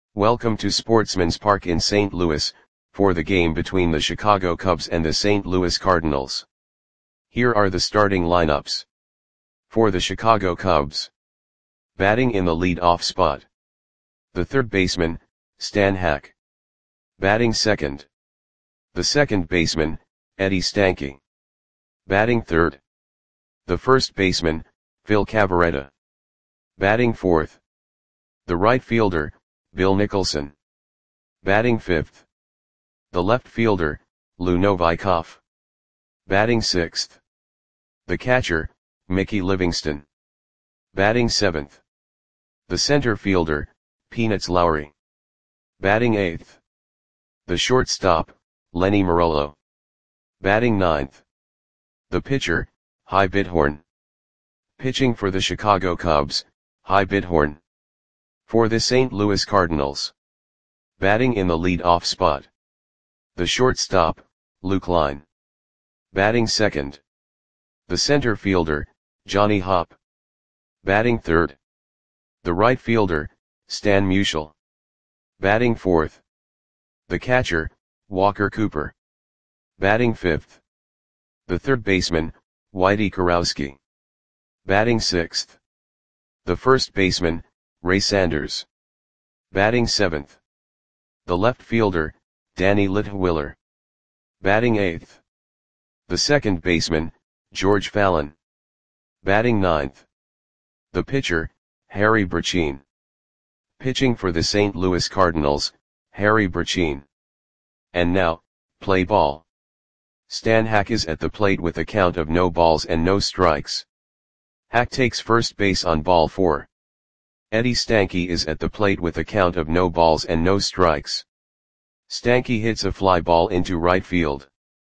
Welcome to Sportsman's Park in St. Louis, for the game between the Chicago Cubs and the St. Louis Cardinals. Here are the starting lineups. For the Chicago Cubs. Batting in the lead-off spot. The third baseman, Stan Hack. Batting second. The second baseman, Eddie Stanky. Batting third. The first baseman, Phil Cavarretta. Batting fourth. The right fielder, Bill Nicholson. Batting fifth. The left fielder, Lou Novikov. Batting sixth. The catcher, Mickey Livingston. Batting seventh. The center fielder, Peanuts Lowry. Batting eighth. The shortstop, Lenny Morello. Batting ninth. The pitcher, Hy Bithorn. Pitching for the Chicago Cubs, Hy Bithorn. For the St. Louis Cardinals. Batting in the lead-off spot. The shortstop, Luke Line. Batting second. The center fielder, Johnny Hopp. Batting third. The right fielder, Stan Musial. Batting fourth. The catcher, Walker Cooper. Batting fifth. The third baseman, Whitey Kurowski. Batting sixth. The first baseman, Ray Sanders. Batting seventh. The left fielder, Danny Litwiller. Batting eighth. The second baseman, George Fallon. Batting ninth. The pitcher, Harry Burcheen. Pitching for the St. Louis Cardinals, Harry Burcheen. And now, play ball. Stan Hack is at the plate with a count of no balls and no strikes. Hack takes first base on ball 4. Eddie Stanky is at the plate with a count of no balls and no strikes. Stanky hits a fly ball into right field.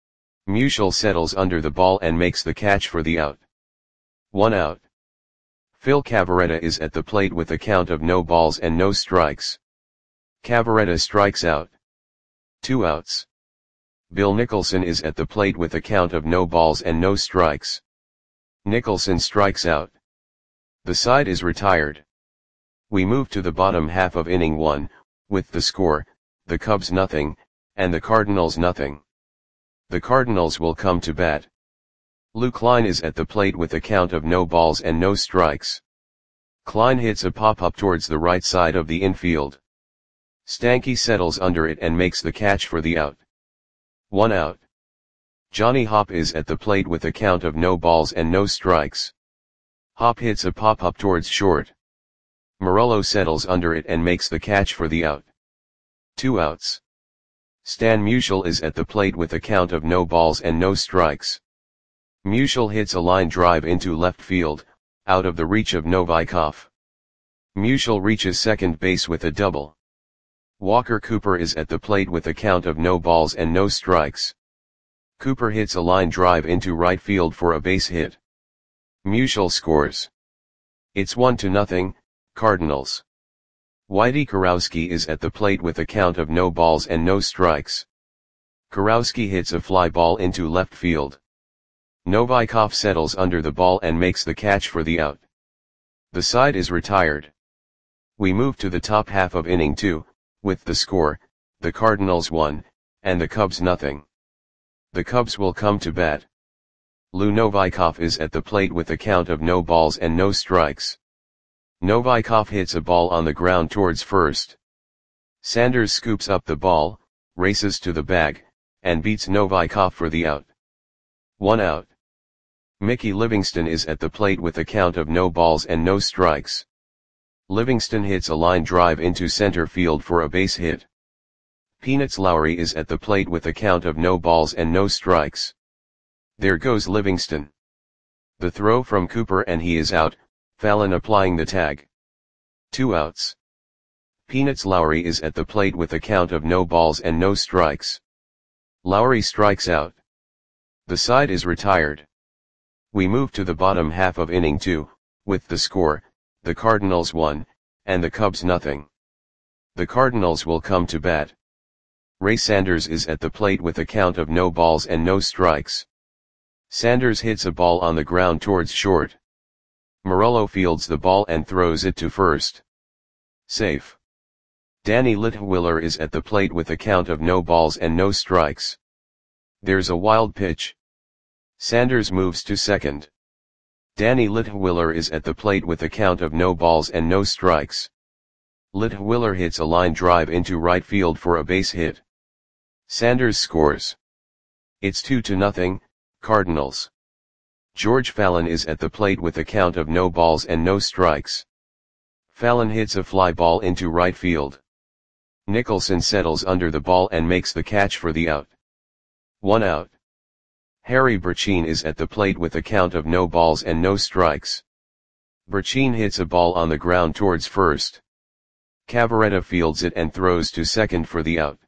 Musial settles under the ball and makes the catch for the out. 1 out. Phil Cavarretta is at the plate with a count of no balls and no strikes. Cavarretta strikes out. 2 outs. Bill Nicholson is at the plate with a count of no balls and no strikes. Nicholson strikes out. The side is retired. We move to the bottom half of inning 1, with the score, the Cubs nothing, and the Cardinals nothing. The Cardinals will come to bat. Lou Klein is at the plate with a count of no balls and no strikes. Klein hits a pop-up towards the right side of the infield. Stanky settles under it and makes the catch for the out. 1 out. Johnny Hopp is at the plate with a count of no balls and no strikes. Hopp hits a pop-up towards short. Morello settles under it and makes the catch for the out. 2 outs. Stan Musial is at the plate with a count of no balls and no strikes. Musial hits a line drive into left field, out of the reach of Novikov. Musial reaches second base with a double. Walker Cooper is at the plate with a count of no balls and no strikes. Cooper hits a line drive into right field for a base hit. Musial scores. It's 1-0, Cardinals. Whitey Kurowski is at the plate with a count of no balls and no strikes. Kurowski hits a fly ball into left field. Novikov settles under the ball and makes the catch for the out. The side is retired. We move to the top half of inning 2, with the score, the Cardinals 1, and the Cubs nothing. The Cubs will come to bat. Lou Novikov is at the plate with a count of no balls and no strikes. Novikov hits a ball on the ground towards first. Sanders scoops up the ball, races to the bag, and beats Novikov for the out. 1 out. Mickey Livingston is at the plate with a count of no balls and no strikes. Livingston hits a line drive into center field for a base hit. Peanuts Lowry is at the plate with a count of no balls and no strikes. There goes Livingston. The throw from Cooper and he is out, Fallon applying the tag. 2 outs. Peanuts Lowry is at the plate with a count of no balls and no strikes. Lowry strikes out. The side is retired. We move to the bottom half of inning 2, with the score, the Cardinals 1, and the Cubs nothing. The Cardinals will come to bat. Ray Sanders is at the plate with a count of no balls and no strikes. Sanders hits a ball on the ground towards short. Morello fields the ball and throws it to first. Safe. Danny Litwiller is at the plate with a count of no balls and no strikes. There's a wild pitch. Sanders moves to second. Danny Litwiller is at the plate with a count of no balls and no strikes. Litwiller hits a line drive into right field for a base hit. Sanders scores. It's 2-0, Cardinals. George Fallon is at the plate with a count of no balls and no strikes. Fallon hits a fly ball into right field. Nicholson settles under the ball and makes the catch for the out. 1 out. Harry Burcheen is at the plate with a count of no balls and no strikes. Burcheen hits a ball on the ground towards first. Cavaretta fields it and throws to second for the out.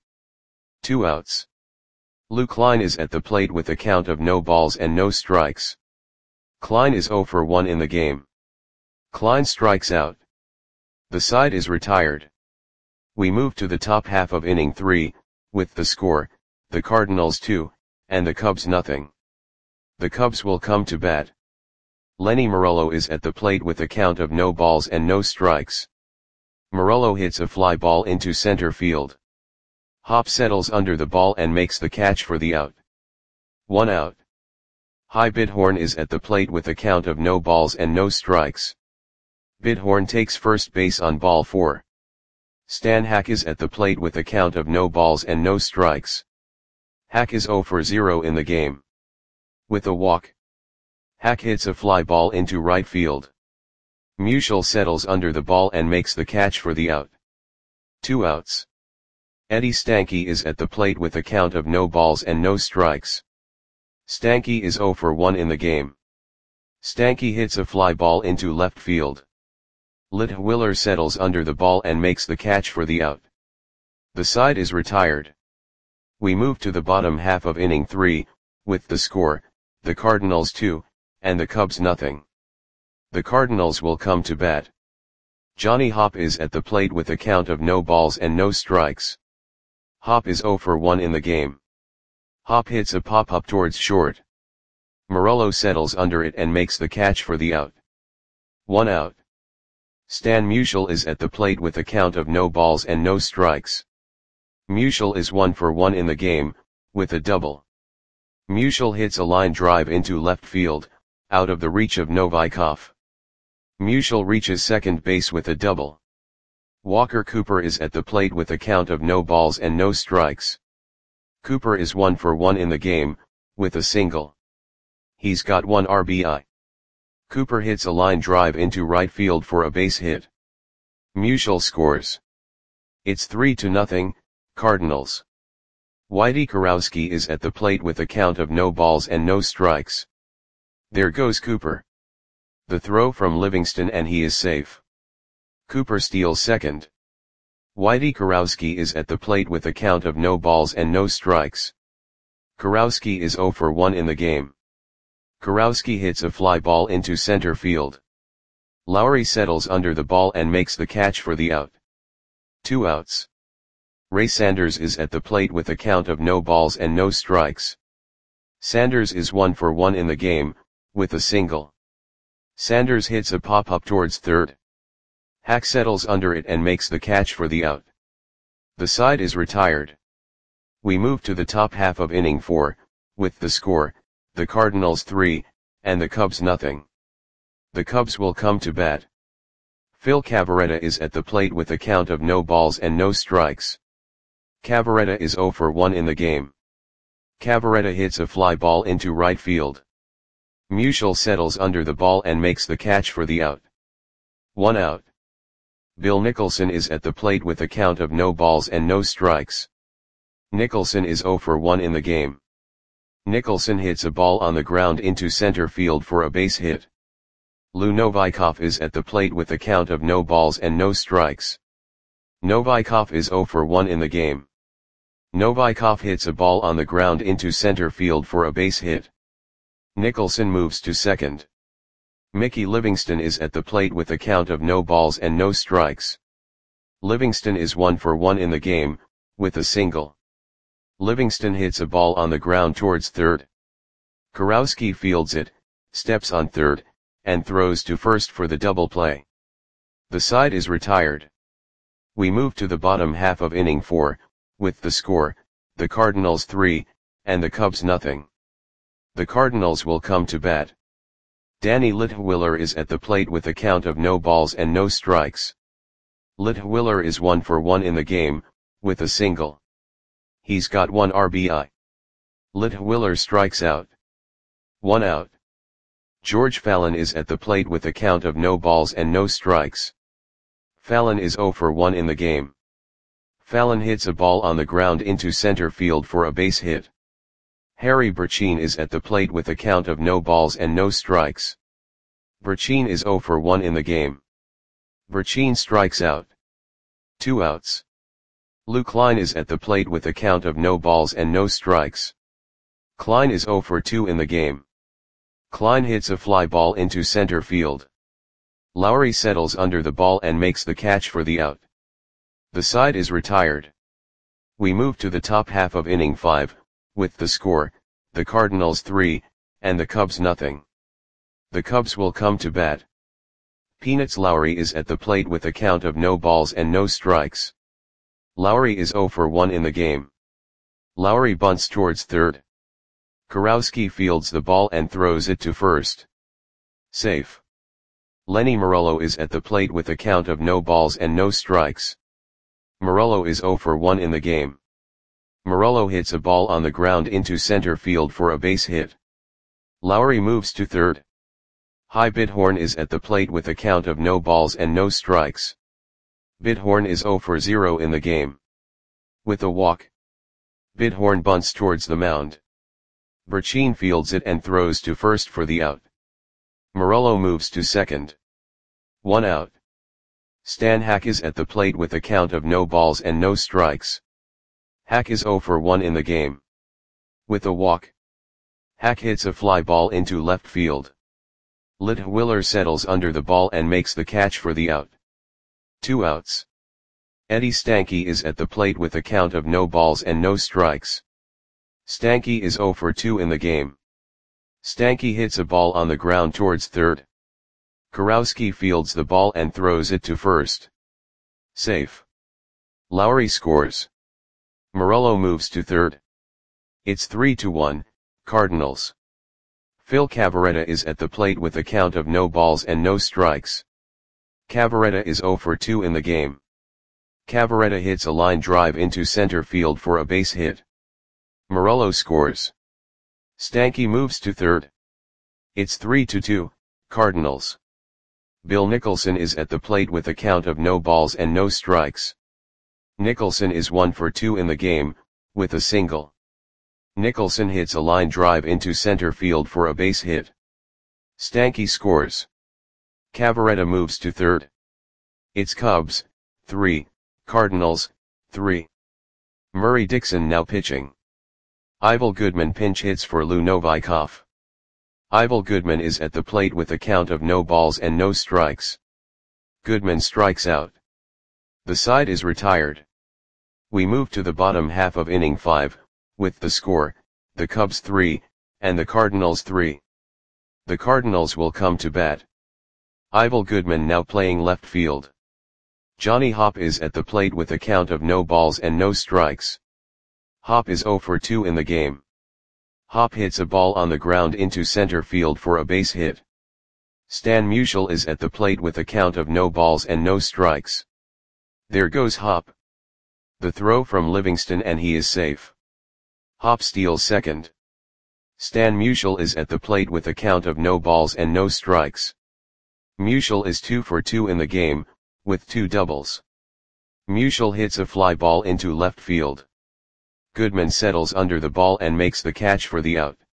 2 outs. Lou Klein is at the plate with a count of no balls and no strikes. Klein is 0 for 1 in the game. Klein strikes out. The side is retired. We move to the top half of inning 3, with the score, the Cardinals 2, and the Cubs nothing. The Cubs will come to bat. Lenny Morello is at the plate with a count of no balls and no strikes. Morello hits a fly ball into center field. Hop settles under the ball and makes the catch for the out. 1 out. Hy Bidhorn is at the plate with a count of no balls and no strikes. Bidhorn takes first base on ball 4. Stan Hack is at the plate with a count of no balls and no strikes. Hack is 0 for 0 in the game. With a walk. Hack hits a fly ball into right field. Musial settles under the ball and makes the catch for the out. 2 outs. Eddie Stanky is at the plate with a count of no balls and no strikes. Stanky is 0 for 1 in the game. Stanky hits a fly ball into left field. Litwiller settles under the ball and makes the catch for the out. The side is retired. We move to the bottom half of inning 3, with the score, the Cardinals 2, and the Cubs nothing. The Cardinals will come to bat. Johnny Hopp is at the plate with a count of no balls and no strikes. Hopp is 0 for 1 in the game. Hopp hits a pop-up towards short. Morello settles under it and makes the catch for the out. 1 out. Stan Musial is at the plate with a count of no balls and no strikes. Musial is 1 for 1 in the game, with a double. Musial hits a line drive into left field, out of the reach of Novikov. Musial reaches second base with a double. Walker Cooper is at the plate with a count of no balls and no strikes. Cooper is 1 for 1 in the game, with a single. He's got 1 RBI. Cooper hits a line drive into right field for a base hit. Musial scores. It's 3-0, Cardinals. Whitey Kurowski is at the plate with a count of no balls and no strikes. There goes Cooper. The throw from Livingston and he is safe. Cooper steals second. Whitey Kurowski is at the plate with a count of no balls and no strikes. Kurowski is 0 for 1 in the game. Kurowski hits a fly ball into center field. Lowry settles under the ball and makes the catch for the out. 2 outs. Ray Sanders is at the plate with a count of no balls and no strikes. Sanders is 1 for 1 in the game, with a single. Sanders hits a pop-up towards third. Hack settles under it and makes the catch for the out. The side is retired. We move to the top half of inning 4, with the score, the Cardinals 3, and the Cubs nothing. The Cubs will come to bat. Phil Cavaretta is at the plate with a count of no balls and no strikes. Cavaretta is 0 for 1 in the game. Cavaretta hits a fly ball into right field. Musial settles under the ball and makes the catch for the out. 1 out. Bill Nicholson is at the plate with a count of no balls and no strikes. Nicholson is 0 for 1 in the game. Nicholson hits a ball on the ground into center field for a base hit. Lou Novikov is at the plate with a count of no balls and no strikes. Novikov is 0 for 1 in the game. Novikov hits a ball on the ground into center field for a base hit. Nicholson moves to second. Mickey Livingston is at the plate with a count of no balls and no strikes. Livingston is 1 for 1 in the game, with a single. Livingston hits a ball on the ground towards third. Kurowski fields it, steps on third, and throws to first for the double play. The side is retired. We move to the bottom half of inning 4, with the score, the Cardinals 3, and the Cubs nothing. The Cardinals will come to bat. Danny Litwiller is at the plate with a count of no balls and no strikes. Litwiller is 1 for 1 in the game, with a single. He's got 1 RBI. Litwiller strikes out. 1 out. George Fallon is at the plate with a count of no balls and no strikes. Fallon is 0 for 1 in the game. Fallon hits a ball on the ground into center field for a base hit. Harry Burcheen is at the plate with a count of no balls and no strikes. Burcheen is 0 for 1 in the game. Burcheen strikes out. 2 outs. Lou Klein is at the plate with a count of no balls and no strikes. Klein is 0 for 2 in the game. Klein hits a fly ball into center field. Lowry settles under the ball and makes the catch for the out. The side is retired. We move to the top half of inning 5, with the score, the Cardinals 3, and the Cubs nothing. The Cubs will come to bat. Peanuts Lowry is at the plate with a count of no balls and no strikes. Lowry is 0 for 1 in the game. Lowry bunts towards third. Kurowski fields the ball and throws it to first. Safe. Lenny Morello is at the plate with a count of no balls and no strikes. Morello is 0 for 1 in the game. Morello hits a ball on the ground into center field for a base hit. Lowry moves to third. Hy Bithorn is at the plate with a count of no balls and no strikes. Bithorn is 0 for 0 in the game. With a walk, Bithorn bunts towards the mound. Burcheen fields it and throws to first for the out. Morello moves to second. 1 out. Stan Hack is at the plate with a count of no balls and no strikes. Hack is 0 for 1 in the game. With a walk, Hack hits a fly ball into left field. Litwiller settles under the ball and makes the catch for the out. 2 outs. Eddie Stanky is at the plate with a count of no balls and no strikes. Stanky is 0 for 2 in the game. Stanky hits a ball on the ground towards third. Kurowski fields the ball and throws it to first. Safe. Lowry scores. Morello moves to third. It's 3-1, Cardinals. Phil Cavarretta is at the plate with a count of no balls and no strikes. Cavarretta is 0 for 2 in the game. Cavarretta hits a line drive into center field for a base hit. Morello scores. Stanky moves to third. It's 3-2, Cardinals. Bill Nicholson is at the plate with a count of no balls and no strikes. Nicholson is 1 for 2 in the game, with a single. Nicholson hits a line drive into center field for a base hit. Stanky scores. Cavarretta moves to third. It's Cubs, 3, Cardinals, 3. Murray Dixon now pitching. Ivel Goodman pinch hits for Lou Novikov. Ivel Goodman is at the plate with a count of no balls and no strikes. Goodman strikes out. The side is retired. We move to the bottom half of inning 5, with the score, the Cubs 3, and the Cardinals 3. The Cardinals will come to bat. Ivel Goodman now playing left field. Johnny Hopp is at the plate with a count of no balls and no strikes. Hopp is 0 for 2 in the game. Hopp hits a ball on the ground into center field for a base hit. Stan Musial is at the plate with a count of no balls and no strikes. There goes Hopp. The throw from Livingston and he is safe. Hopp steals second. Stan Musial is at the plate with a count of no balls and no strikes. Musial is 2 for 2 in the game, with 2 doubles. Musial hits a fly ball into left field. Goodman settles under the ball and makes the catch for the out.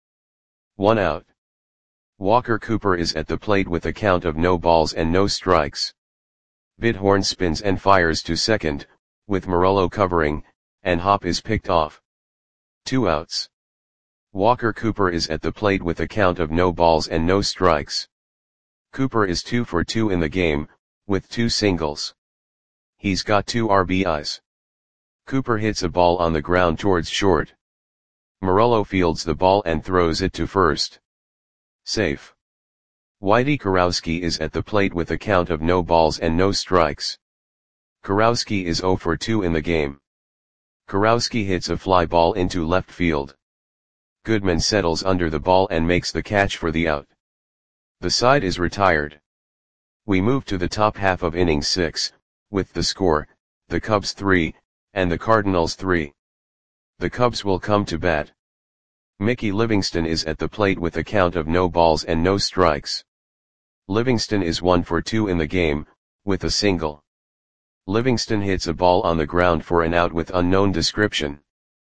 1 out. Walker Cooper is at the plate with a count of no balls and no strikes. Bithorn spins and fires to second, with Morello covering, and Hopp is picked off. 2 outs. Walker Cooper is at the plate with a count of no balls and no strikes. Cooper is 2 for 2 in the game, with 2 singles. He's got 2 RBIs. Cooper hits a ball on the ground towards short. Morello fields the ball and throws it to first. Safe. Whitey Kurowski is at the plate with a count of no balls and no strikes. Kurowski is 0 for 2 in the game. Kurowski hits a fly ball into left field. Goodman settles under the ball and makes the catch for the out. The side is retired. We move to the top half of inning 6, with the score, the Cubs 3, and the Cardinals 3. The Cubs will come to bat. Mickey Livingston is at the plate with a count of no balls and no strikes. Livingston is 1 for 2 in the game, with a single. Livingston hits a ball on the ground for an out with unknown description.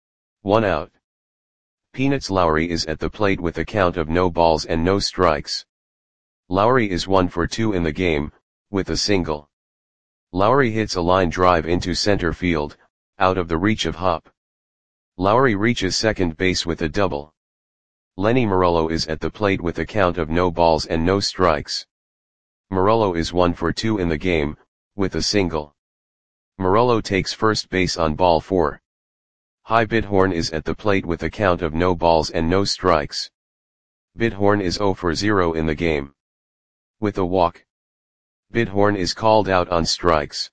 1 out. Peanuts Lowry is at the plate with a count of no balls and no strikes. Lowry is 1 for 2 in the game, with a single. Lowry hits a line drive into center field, out of the reach of Hop. Lowry reaches second base with a double. Lenny Morello is at the plate with a count of no balls and no strikes. Morello is 1 for 2 in the game, with a single. Morello takes first base on ball 4. Hy Bithorn is at the plate with a count of no balls and no strikes. Bithorn is 0 for 0 in the game. With a walk. Bithorn is called out on strikes.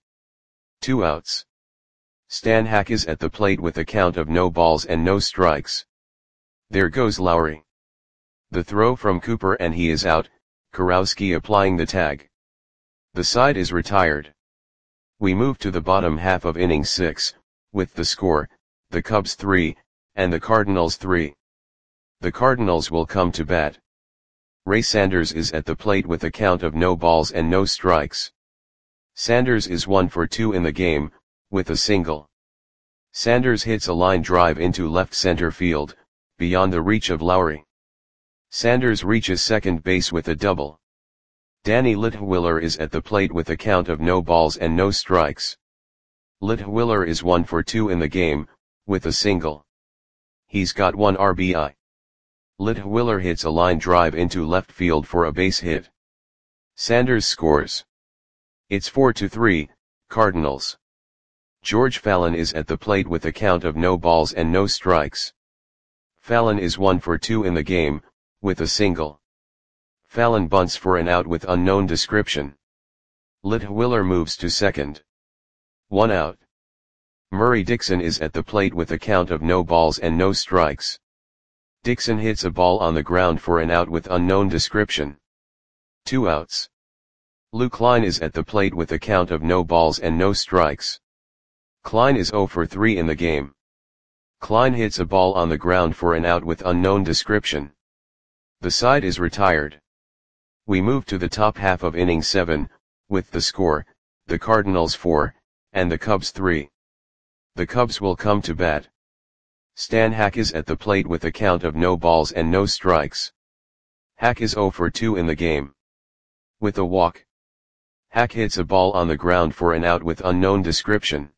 2 outs. Stan Hack is at the plate with a count of no balls and no strikes. There goes Lowry. The throw from Cooper and he is out, Kurowski applying the tag. The side is retired. We move to the bottom half of inning 6, with the score, the Cubs 3, and the Cardinals 3. The Cardinals will come to bat. Ray Sanders is at the plate with a count of no balls and no strikes. Sanders is 1 for 2 in the game, with a single. Sanders hits a line drive into left center field, beyond the reach of Lowry. Sanders reaches second base with a double. Danny Litwiller is at the plate with a count of no balls and no strikes. Litwiller is 1 for 2 in the game, with a single. He's got 1 RBI. Litwiller hits a line drive into left field for a base hit. Sanders scores. It's 4-3, Cardinals. George Fallon is at the plate with a count of no balls and no strikes. Fallon is 1 for 2 in the game, with a single. Fallon bunts for an out with unknown description. Litwiller moves to second. 1 out. Murray Dixon is at the plate with a count of no balls and no strikes. Dixon hits a ball on the ground for an out with unknown description. 2 outs. Lou Klein is at the plate with a count of no balls and no strikes. Klein is 0 for 3 in the game. Klein hits a ball on the ground for an out with unknown description. The side is retired. We move to the top half of inning 7, with the score, the Cardinals 4, and the Cubs 3. The Cubs will come to bat. Stan Hack is at the plate with a count of no balls and no strikes. Hack is 0 for 2 in the game. With a walk. Hack hits a ball on the ground for an out with unknown description.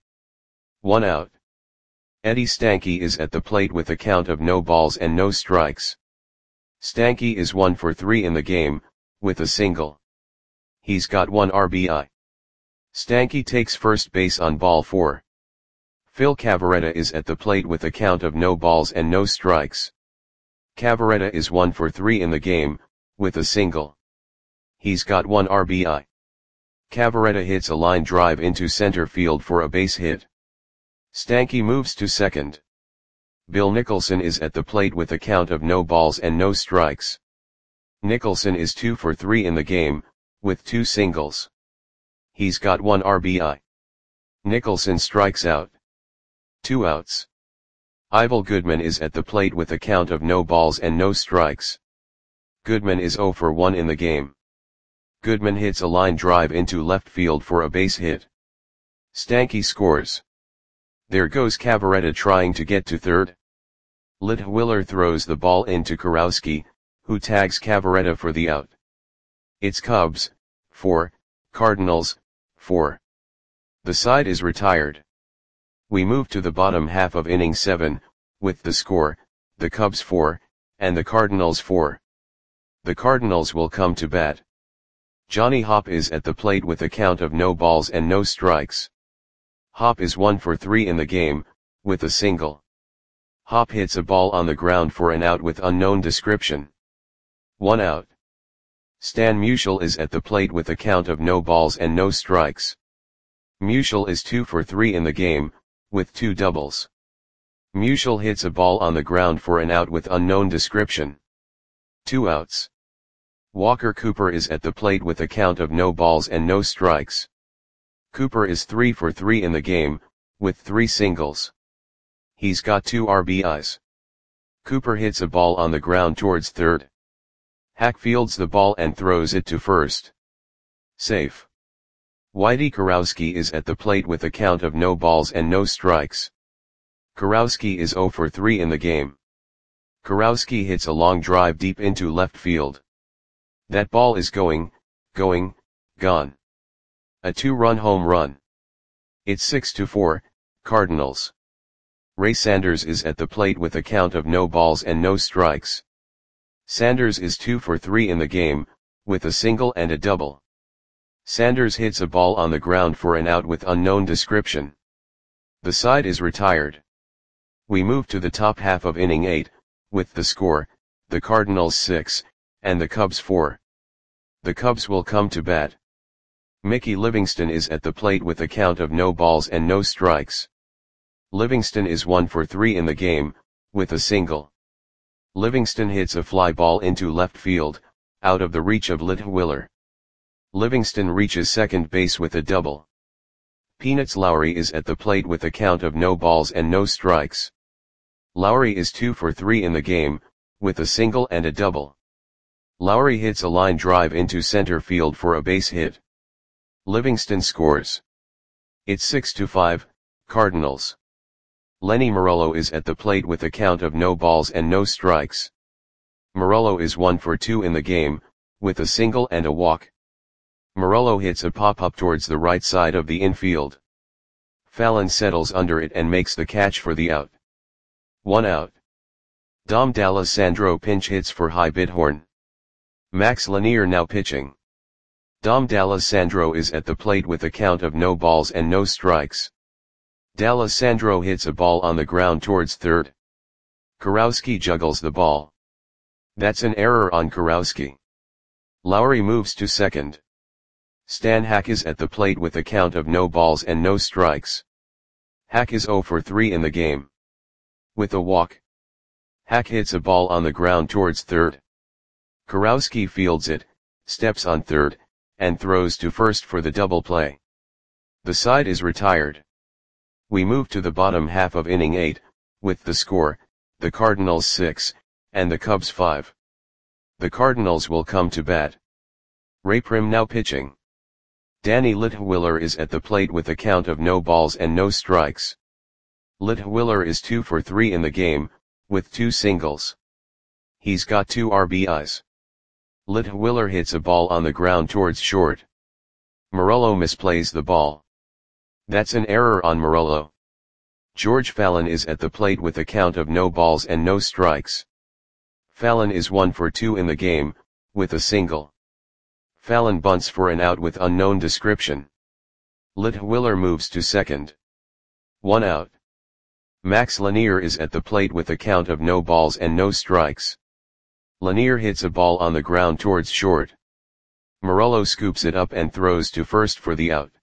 1 out. Eddie Stanky is at the plate with a count of no balls and no strikes. Stanky is 1 for 3 in the game, with a single. He's got 1 RBI. Stanky takes first base on ball 4. Phil Cavarretta is at the plate with a count of no balls and no strikes. Cavarretta is 1 for 3 in the game, with a single. He's got 1 RBI. Cavarretta hits a line drive into center field for a base hit. Stanky moves to second. Bill Nicholson is at the plate with a count of no balls and no strikes. Nicholson is 2 for 3 in the game, with 2 singles. He's got 1 RBI. Nicholson strikes out. 2 outs. Ivel Goodman is at the plate with a count of no balls and no strikes. Goodman is 0 for 1 in the game. Goodman hits a line drive into left field for a base hit. Stanky scores. There goes Cavarretta trying to get to third. Litwiller throws the ball into Kurowski, who tags Cavarretta for the out. It's Cubs 4, Cardinals 4. The side is retired. We move to the bottom half of inning 7, with the score, the Cubs 4, and the Cardinals 4. The Cardinals will come to bat. Johnny Hop is at the plate with a count of no balls and no strikes. Hop is 1 for 3 in the game, with a single. Hop hits a ball on the ground for an out with unknown description. 1 out. Stan Musial is at the plate with a count of no balls and no strikes. Musial is 2 for 3 in the game, with 2 doubles. Musial hits a ball on the ground for an out with unknown description. 2 outs. Walker Cooper is at the plate with a count of no balls and no strikes. Cooper is 3 for 3 in the game, with 3 singles. He's got 2 RBIs. Cooper hits a ball on the ground towards third. Hack fields the ball and throws it to first. Safe. Whitey Kurowski is at the plate with a count of no balls and no strikes. Kurowski is 0 for 3 in the game. Kurowski hits a long drive deep into left field. That ball is gone. A 2-run home run. It's 6-4, Cardinals. Ray Sanders is at the plate with a count of no balls and no strikes. Sanders is 2 for 3 in the game, with a single and a double. Sanders hits a ball on the ground for an out with unknown description. The side is retired. We move to the top half of inning 8, with the score, the Cardinals 6, and the Cubs 4. The Cubs will come to bat. Mickey Livingston is at the plate with a count of no balls and no strikes. Livingston is 1 for 3 in the game, with a single. Livingston hits a fly ball into left field, out of the reach of Litwiler. Livingston reaches second base with a double. Peanuts Lowry is at the plate with a count of no balls and no strikes. Lowry is 2 for 3 in the game, with a single and a double. Lowry hits a line drive into center field for a base hit. Livingston scores. It's 6-5, Cardinals. Lenny Morello is at the plate with a count of no balls and no strikes. Morello is 1 for 2 in the game, with a single and a walk. Morello hits a pop-up towards the right side of the infield. Fallon settles under it and makes the catch for the out. 1 out. Dom D'Alessandro pinch hits for High Bidhorn. Max Lanier now pitching. Dom D'Alessandro is at the plate with a count of no balls and no strikes. D'Alessandro hits a ball on the ground towards third. Kurowski juggles the ball. That's an error on Kurowski. Lowry moves to second. Stan Hack is at the plate with a count of no balls and no strikes. Hack is 0 for 3 in the game. With a walk. Hack hits a ball on the ground towards third. Kurowski fields it, steps on third, and throws to first for the double play. The side is retired. We move to the bottom half of inning 8, with the score, the Cardinals 6, and the Cubs 5. The Cardinals will come to bat. Ray Prim now pitching. Danny Litwiler is at the plate with a count of no balls and no strikes. Litwiler is 2 for 3 in the game, with 2 singles. He's got 2 RBIs. Litwiler hits a ball on the ground towards short. Morello misplays the ball. That's an error on Morello. George Fallon is at the plate with a count of no balls and no strikes. Fallon is 1 for 2 in the game, with a single. Fallon bunts for an out with unknown description. Litwiler moves to second. 1 out. Max Lanier is at the plate with a count of no balls and no strikes. Lanier hits a ball on the ground towards short. Morello scoops it up and throws to first for the out.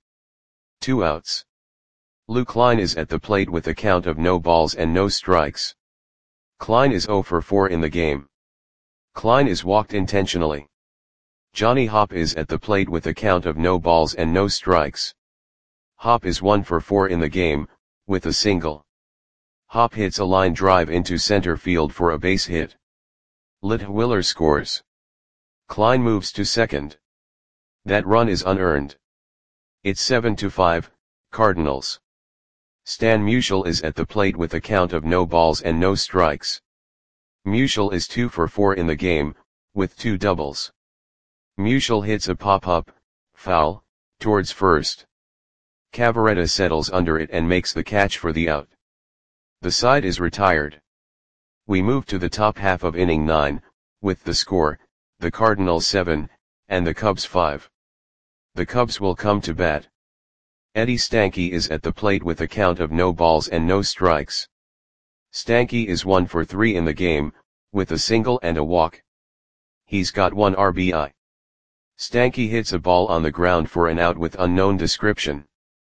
2 outs. Lou Klein is at the plate with a count of no balls and no strikes. Klein is 0 for 4 in the game. Klein is walked intentionally. Johnny Hopp is at the plate with a count of no balls and no strikes. Hopp is 1 for 4 in the game, with a single. Hopp hits a line drive into center field for a base hit. Litwiler scores. Klein moves to second. That run is unearned. It's 7-5, Cardinals. Stan Musial is at the plate with a count of no balls and no strikes. Musial is 2 for 4 in the game, with 2 doubles. Musial hits a pop-up, foul, towards first. Cavaretta settles under it and makes the catch for the out. The side is retired. We move to the top half of inning 9, with the score, the Cardinals 7, and the Cubs 5. The Cubs will come to bat. Eddie Stanky is at the plate with a count of no balls and no strikes. Stanky is 1 for 3 in the game, with a single and a walk. He's got 1 RBI. Stanky hits a ball on the ground for an out with unknown description.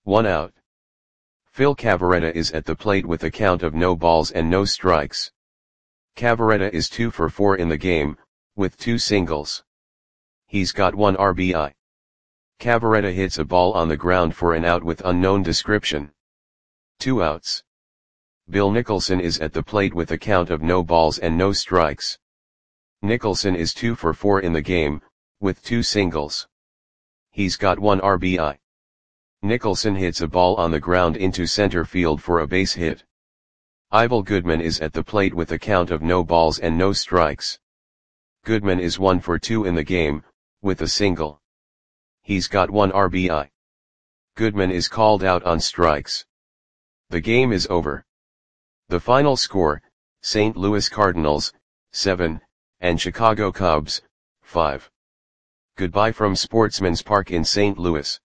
1 out. Phil Cavarretta is at the plate with a count of no balls and no strikes. Cavarretta is 2 for 4 in the game, with 2 singles. He's got 1 RBI. Cavarretta hits a ball on the ground for an out with unknown description. 2 outs. Bill Nicholson is at the plate with a count of no balls and no strikes. Nicholson is 2 for 4 in the game, with 2 singles. He's got 1 RBI. Nicholson hits a ball on the ground into center field for a base hit. Ivel Goodman is at the plate with a count of no balls and no strikes. Goodman is 1 for 2 in the game, with a single. He's got 1 RBI. Goodman is called out on strikes. The game is over. The final score, St. Louis Cardinals, 7, and Chicago Cubs, 5. Goodbye from Sportsman's Park in St. Louis.